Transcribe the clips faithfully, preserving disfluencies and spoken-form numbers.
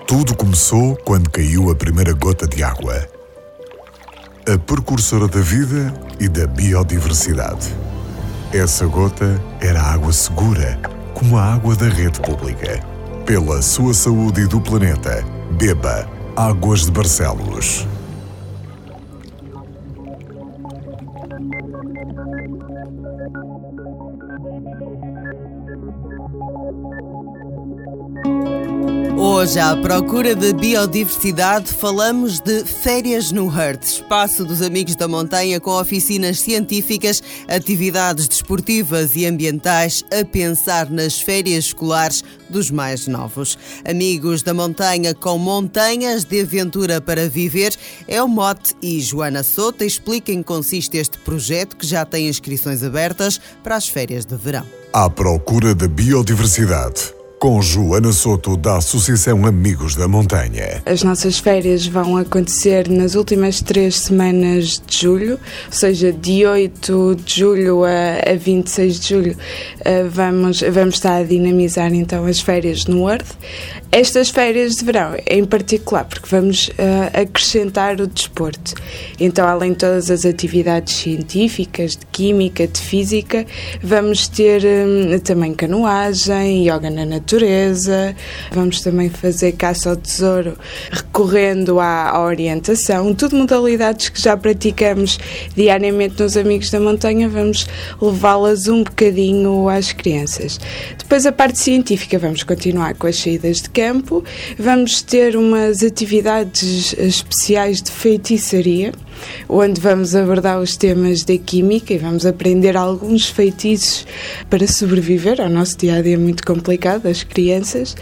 Tudo começou quando caiu a primeira gota de água. A precursora da vida e da biodiversidade. Essa gota era água segura, como a água da rede pública. Pela sua saúde e do planeta, beba Águas de Barcelos. Hoje, à procura de biodiversidade, falamos de Férias no Hurt, espaço dos Amigos da Montanha com oficinas científicas, atividades desportivas e ambientais a pensar nas férias escolares dos mais novos. Amigos da Montanha com montanhas de aventura para viver é o mote e Joana Souto explica em que consiste este projeto que já tem inscrições abertas para as férias de verão. À procura da biodiversidade. Com Joana Souto, da Associação Amigos da Montanha. As nossas férias vão acontecer nas últimas três semanas de julho, ou seja, de oito de julho a vinte e seis de julho, vamos, vamos estar a dinamizar então as férias no Earth. Estas férias de verão, em particular, porque vamos uh, acrescentar o desporto. Então, além de todas as atividades científicas, de química, de física, vamos ter um, também canoagem, yoga na natureza, vamos também fazer caça ao tesouro recorrendo à, à orientação, tudo modalidades que já praticamos diariamente nos Amigos da Montanha, vamos levá-las um bocadinho às crianças. Depois, a parte científica, vamos continuar com as saídas de campo, vamos ter umas atividades especiais de feitiçaria, onde vamos abordar os temas da química e vamos aprender alguns feitiços para sobreviver ao nosso dia-a-dia muito complicado, das crianças,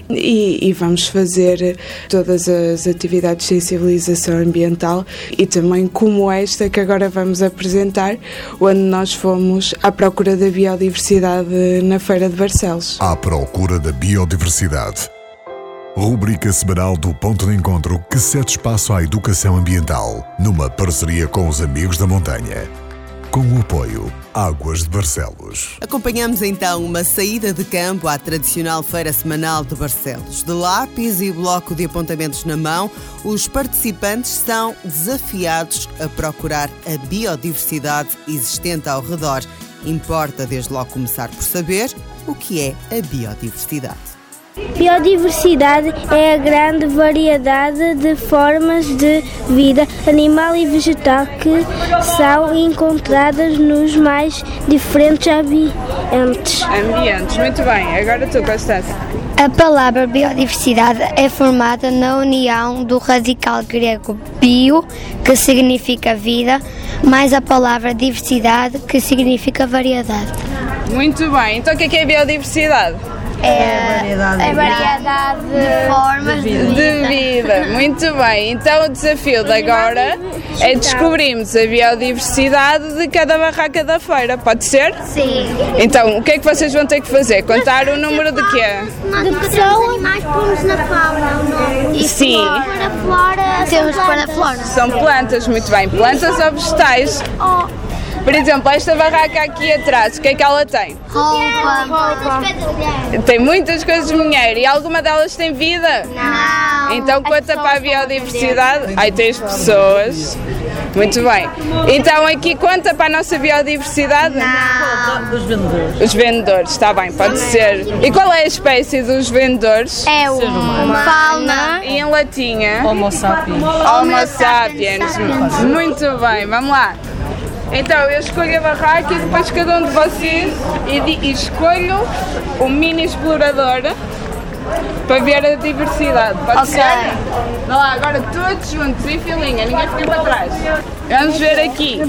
e, e vamos fazer todas as atividades de sensibilização ambiental e também como esta que agora vamos apresentar, onde nós fomos à procura da biodiversidade na Feira de Barcelos. À procura da biodiversidade. Rubrica semanal do Ponto de Encontro que cede espaço à educação ambiental, numa parceria com os Amigos da Montanha. Com o apoio Águas de Barcelos. Acompanhamos então uma saída de campo à tradicional feira semanal de Barcelos. De lápis e bloco de apontamentos na mão, os participantes são desafiados a procurar a biodiversidade existente ao redor. Importa desde logo começar por saber o que é a biodiversidade. Biodiversidade é a grande variedade de formas de vida animal e vegetal que são encontradas nos mais diferentes ambientes. Ambientes, muito bem. Agora tu, Constância. A palavra biodiversidade é formada na união do radical grego bio, que significa vida, mais a palavra diversidade, que significa variedade. Muito bem. Então o que é que é biodiversidade? É a variedade, é a variedade de formas de vida. de vida. Muito bem, então o desafio de agora é descobrirmos a biodiversidade de cada barraca da feira, pode ser? Sim. Então, o que é que vocês vão ter que fazer? Contar o número de quê? De pessoas, animais, pomos na fauna, não? E sim. Para a flora, temos para a flora. São plantas, muito bem. Plantas ou vegetais? Oh. Por exemplo, esta barraca aqui atrás, o que é que ela tem? Roupa. Roupa. Tem muitas coisas de mulher e alguma delas tem vida? Não. Então conta para a biodiversidade. Aí tem as pessoas. Muito bem. Então aqui conta para a nossa biodiversidade? Não. Os vendedores. Os vendedores, está bem, pode ser. E qual é a espécie dos vendedores? É uma fauna. E em latinha? Homo sapiens. Homo sapiens. Muito bem, vamos lá. Então eu escolho a barraca e depois cada um de vocês e, di- e escolho o mini explorador para ver a diversidade. Pode Ok. ser? Vá lá, agora todos juntos, em filinha, ninguém fica para trás. Vamos ver aqui.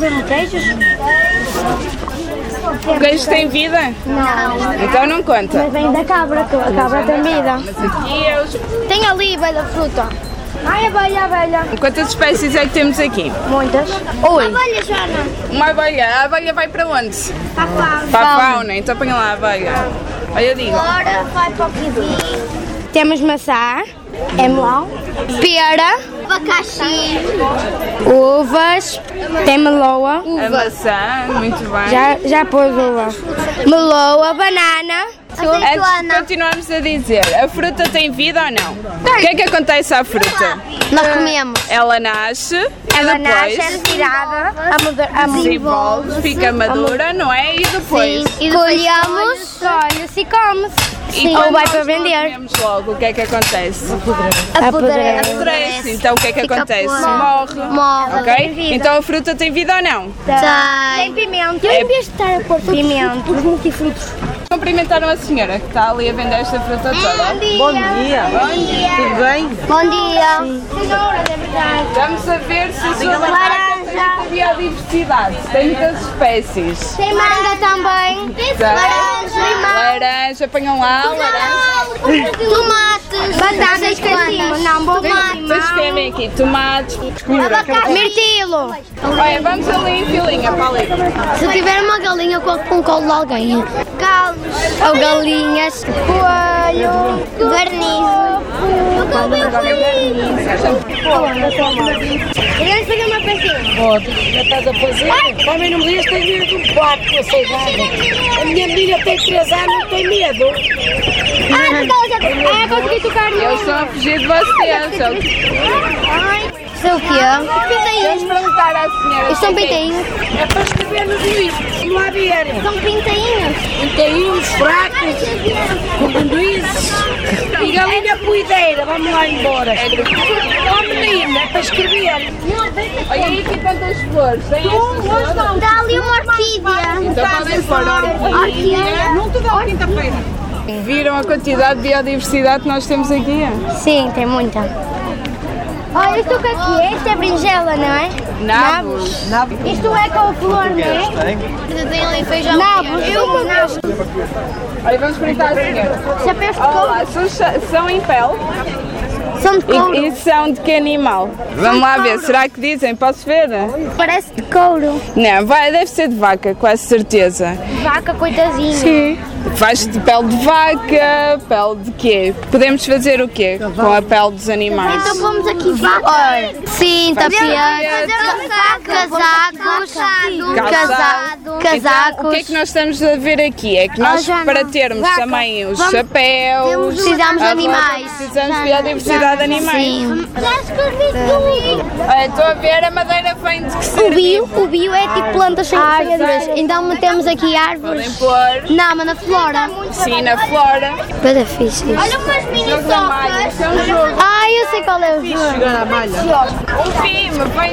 O queijo tem vida? Não. Então não conta. Mas vem da cabra, que a cabra tem vida. Mas aqui é os... Tem ali, velha fruta. Ai, abelha, abelha. Quantas espécies é que temos aqui? Muitas. Oi. Abelha, Joana. Uma abelha. A abelha vai para onde? Para a fauna. Para a fauna. Então põe lá a abelha. Olha, digo. Agora vai para o kiwi. Temos maçã. É melão. Pera. Abacaxi. Uvas. Tem meloa. A maçã, muito bem. Já, já pôs uva. Meloa, banana. Antes de continuarmos a dizer, a fruta tem vida ou não? O que é que acontece à fruta? Nós comemos. Ela nasce, Ela e depois nasce, é tirada, a desenvolve, fica madura, não é? E depois? Sim, e colhemos, colhe-se e come-se. E Ou vai nós para não vender. comemos logo, o que é que acontece? Apodrece. Apodrece. Então o que é que Fica acontece? podre. Morre. Morre. Ok? Então a fruta tem vida ou não? Tem pimenta. Eu, em vez de estar a pôr pimenta, os multifrutos. Cumprimentaram a senhora que está ali a vender esta fruta toda. Bom dia. Bom dia. Tudo bem? Bom dia. Senhora, é verdade. Vamos a ver se a sua barraca tem muita biodiversidade. Tem muitas espécies. Tem manga também. Tem. Laranja. Laranja, apanham lá, laranja. Tomates. Batatas quantas? Não, tomates. Depois escrevem aqui, tomates. Mirtilo. Olha, vamos ali em filinha para ali. Se tiver uma galinha, coloque com o colo de alguém. Galos. Ou galinhas. Coelho. Garnizo. Queremos fazer uma pecinha? Pode, já estás a fazer? Homem, não me digas que tens medo de um quarto com a ceigada. A minha filha tem três anos e tem medo. Ah, porque ela já ah, consegui tocar no... Eles estão a fugir de vocês. Isso é o quê? Vamos perguntar à senhora. Isto são pintainhos. É para escrever no juízo. Vamos lá ver. São pintainhos. Pintainhos, fracos, conduízes e galinha poideira. Vamos lá embora. Oh menina, é para escrever. Olha aí aqui quantas flores. Tem estas flores? Dá ali uma orquídea. Então podem pôr orquídea. Não te dá quinta-feira. Viram a quantidade de biodiversidade que nós temos aqui? Sim, tem muita. Olha, isto o que aqui é? Isto é berinjela, não é? Nabos. Isto é com flor, não é? Tem ali feijão. Nabos. Eu uma vez. Olha, vamos perguntar à senhora. Chapéus de Olá, são, são em pele? São de couro. E, e são de que animal? Vamos lá ver, será que dizem? Posso ver? Parece de couro. Não, vai, deve ser de vaca, quase certeza. Vaca, coitadinha. Sim. Faz de pele de vaca, pele de quê? Podemos fazer o quê com a pele dos animais? Então pomos aqui vaca. Olha, sim, tapiadas, casacos, casado, casacos. Então, o que é que nós estamos a ver aqui? É que nós, para termos também os chapéus, precisamos de a roupa, animais. precisamos de biodiversidade de animais. Sim. Olha, estou a ver, a madeira vem de que O ser bio, o bio é tipo plantas sem árvores. Então metemos aqui árvores. Podem pôr, Não, mas na flora. sim, na flora. Pois é fixe. Olha umas mini Jogo da malha, isso é um jogo. Ah, eu sei qual é o jogo. Um filme, vem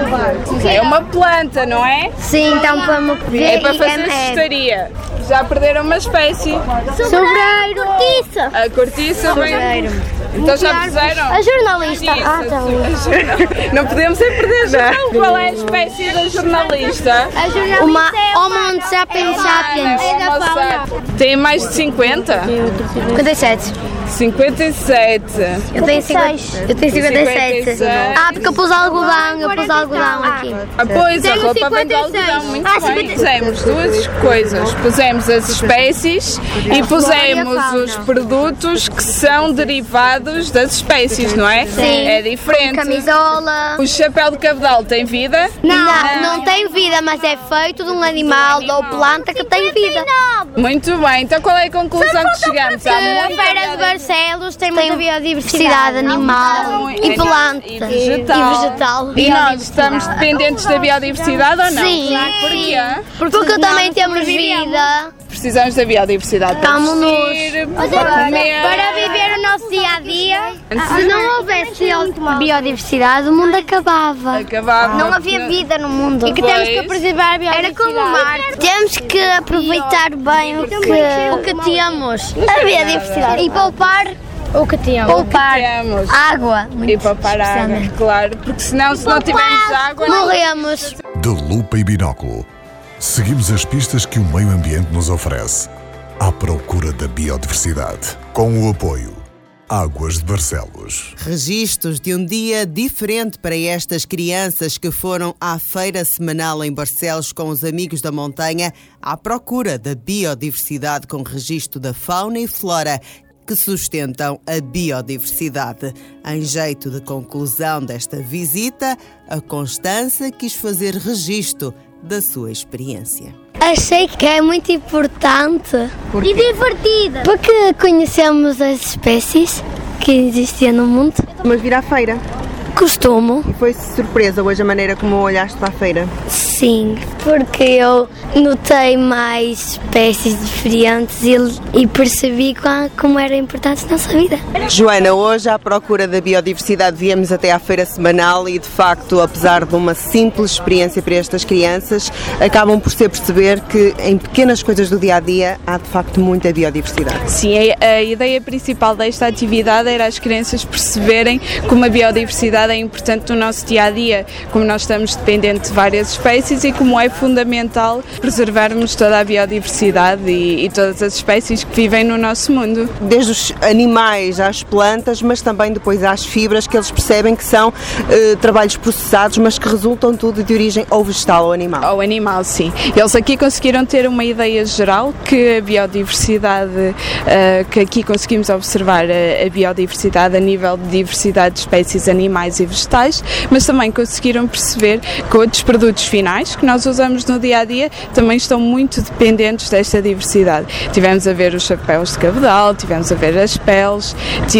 de onde? É uma planta, não é? Sim, então vamos ver. É para fazer cestaria. Já perderam uma espécie. Sobreiro. Cortiça. A cortiça vem... Então já puseram? A jornalista. Ah, tá bem. Não podemos é perder já. Qual é a espécie da jornalista? A jornalista uma Homo sapiens sapiens. É da fauna. Tem mais de cinquenta? cinquenta e sete. cinquenta e sete. Eu tenho cinquenta. Eu tenho cinquenta e sete. cinquenta e sete. Ah, porque eu pus algodão, eu pus algodão aqui. Ah, pois, a Tenho roupa vem de cinquenta e seis. algodão, muito Ah, bem. cinquenta e Pusemos duas coisas. Pusemos as espécies e pusemos fauna. os produtos que são derivados das espécies, não é? Sim. É diferente. Camisola. O chapéu de cabedal tem vida? Não, não tem vida, mas é feito de um animal ou planta que tem vida. Muito bem, então qual é a conclusão que chegamos? Há A muita Feira de Barcelos tem muita biodiversidade animal e e planta e vegetal. E vegetal. E nós estamos dependentes da biodiversidade ou não? Sim. Porquê? Porque também temos vida. Precisamos da biodiversidade para Estamos vestir, para comer. Para viver o nosso dia a dia. Se não houvesse biodiversidade, o mundo acabava. Acabava. Não havia vida no mundo. E que Pois. temos que preservar a biodiversidade. Era como o mar. Temos que aproveitar bem o que, o que temos. A biodiversidade. E poupar o que temos. Poupar temos. água. E poupar água, claro. Porque senão, se não tivermos água... Morremos. De lupa e binóculo, seguimos as pistas que o meio ambiente nos oferece, à procura da biodiversidade. Com o apoio Águas de Barcelos. Registros de um dia diferente para estas crianças que foram à feira semanal em Barcelos com os amigos da montanha à procura da biodiversidade com registro da fauna e flora que sustentam a biodiversidade. Em jeito de conclusão desta visita, a Constança quis fazer registro da sua experiência. Achei que é muito importante E divertida. porque conhecemos as espécies que existiam no mundo. Mas vir à feira. Costumo. E foi surpresa hoje a maneira como olhaste para a feira? Sim, porque eu notei mais espécies diferentes e, e percebi qual, como eram importantes na nossa vida. Joana, hoje à procura da biodiversidade viemos até à feira semanal e de facto, apesar de uma simples experiência para estas crianças, acabam por se perceber que em pequenas coisas do dia-a-dia há de facto muita biodiversidade. Sim, a, a ideia principal desta atividade era as crianças perceberem como a biodiversidade é importante no nosso dia-a-dia, como nós estamos dependentes de várias espécies e como é fundamental preservarmos toda a biodiversidade e, e todas as espécies que vivem no nosso mundo. Desde os animais às plantas, mas também depois às fibras, que eles percebem que são eh, trabalhos processados, mas que resultam tudo de origem ou vegetal ou animal. Ao animal, sim. Eles aqui conseguiram ter uma ideia geral que a biodiversidade, uh, que aqui conseguimos observar a, a biodiversidade a nível de diversidade de espécies animais e vegetais, mas também conseguiram perceber que outros produtos finais que nós usamos no dia-a-dia também estão muito dependentes desta diversidade. Tivemos a ver os chapéus de cabedal, tivemos a ver as peles,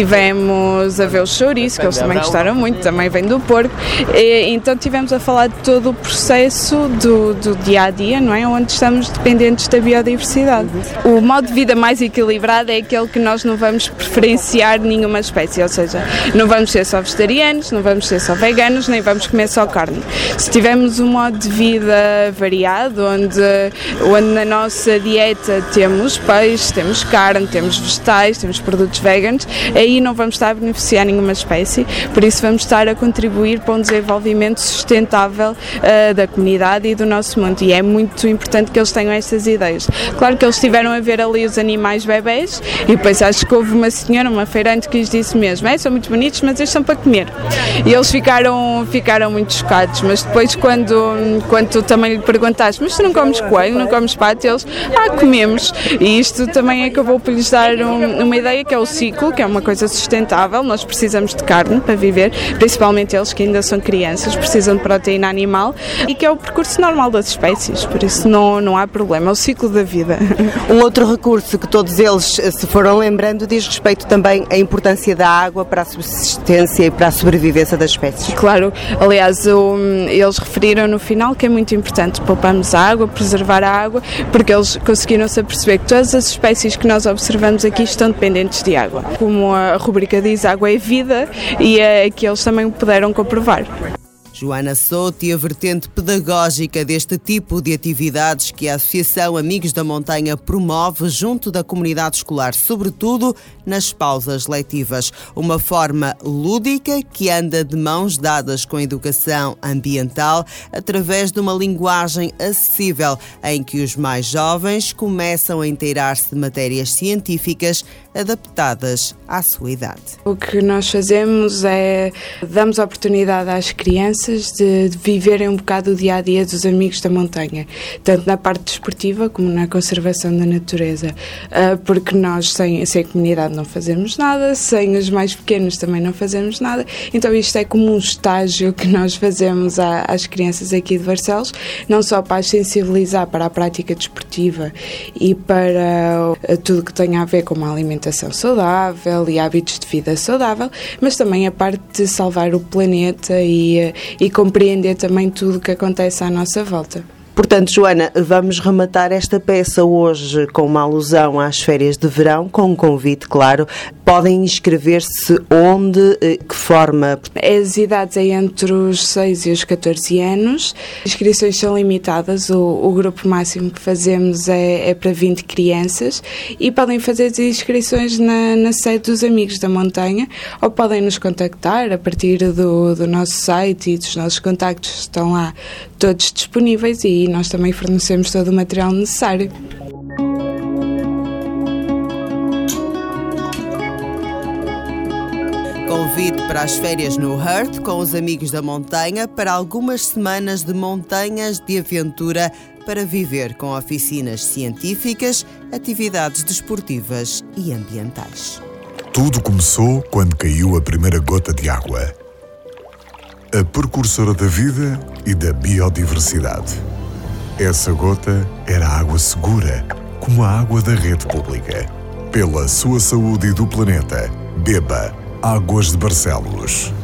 tivemos a ver o chouriço, que eles também gostaram muito, também vem do porco, e, então tivemos a falar de todo o processo do, do dia-a-dia, não é? Onde estamos dependentes da biodiversidade. O modo de vida mais equilibrado é aquele que nós não vamos preferenciar nenhuma espécie, ou seja, não vamos ser só vegetarianos, não vamos ser só veganos, nem vamos comer só carne. Se tivermos um modo de vida variado, onde, onde na nossa dieta temos peixe, temos carne, temos vegetais, temos produtos veganos, aí não vamos estar a beneficiar nenhuma espécie, por isso vamos estar a contribuir para um desenvolvimento sustentável uh, da comunidade e do nosso mundo, e é muito importante que eles tenham estas ideias. Claro que eles estiveram a ver ali os animais bebés e depois acho que houve uma senhora, uma feirante, que lhes disse mesmo, é, são muito bonitos, mas eles são para comer. E eles ficaram, ficaram muito chocados, mas depois quando, quando tu também lhe perguntaste, mas tu não comes coelho, não comes pato, eles, ah, comemos. E isto também acabou por lhes dar um, uma ideia que é o ciclo, que é uma coisa sustentável, nós precisamos de carne para viver, principalmente eles que ainda são crianças, precisam de proteína animal e que é o percurso normal das espécies, por isso não, não há problema, é o ciclo da vida. Um outro recurso que todos eles se foram lembrando diz respeito também à importância da água para a subsistência e para a sobrevivência das espécies. Claro, aliás, o, eles referiram no final que é muito importante pouparmos a água, preservar a água, porque eles conseguiram-se a perceber que todas as espécies que nós observamos aqui estão dependentes de água. Como a rubrica diz, água é vida, e é que eles também puderam comprovar. Joana Souto e a vertente pedagógica deste tipo de atividades que a Associação Amigos da Montanha promove junto da comunidade escolar, sobretudo nas pausas letivas. Uma forma lúdica que anda de mãos dadas com a educação ambiental através de uma linguagem acessível em que os mais jovens começam a inteirar-se de matérias científicas adaptadas à sua idade. O que nós fazemos é damos a oportunidade às crianças de, de viverem um bocado o dia-a-dia dos amigos da montanha, tanto na parte desportiva como na conservação da natureza, porque nós sem, sem a comunidade não fazemos nada, sem os mais pequenos também não fazemos nada, então isto é como um estágio que nós fazemos às crianças aqui de Barcelos, não só para as sensibilizar para a prática desportiva e para tudo que tenha a ver com uma alimentação saudável e hábitos de vida saudável, mas também a parte de salvar o planeta e, e compreender também tudo o que acontece à nossa volta. Portanto, Joana, vamos rematar esta peça hoje com uma alusão às férias de verão, com um convite, claro. Podem inscrever-se onde, que forma? As idades é entre os seis e os catorze anos. As inscrições são limitadas, o, o grupo máximo que fazemos é, é para vinte crianças e podem fazer as inscrições na, na sede dos Amigos da Montanha ou podem nos contactar a partir do, do nosso site e dos nossos contactos que estão lá todos disponíveis e nós também fornecemos todo o material necessário. Convite para as férias no Hurt com os Amigos da Montanha para algumas semanas de montanhas de aventura para viver com oficinas científicas, atividades desportivas e ambientais. Tudo começou quando caiu a primeira gota de água. A precursora da vida e da biodiversidade. Essa gota era água segura, como a água da rede pública. Pela sua saúde e do planeta, beba Águas de Barcelos.